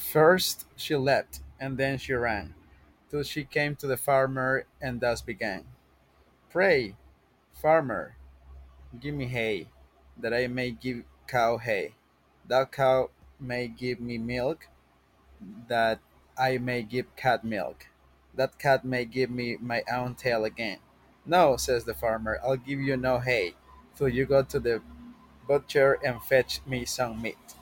First she leapt, and then she ran, till she came to the farmer, and thus began: "Pray, farmer, give me hay, that I may give cow hay. That cow may give me milk, that I may give cat milk. That cat may give me my own tail again." "No," says the farmer, "I'll give you no hay, till you go to the butcher and fetch me some meat."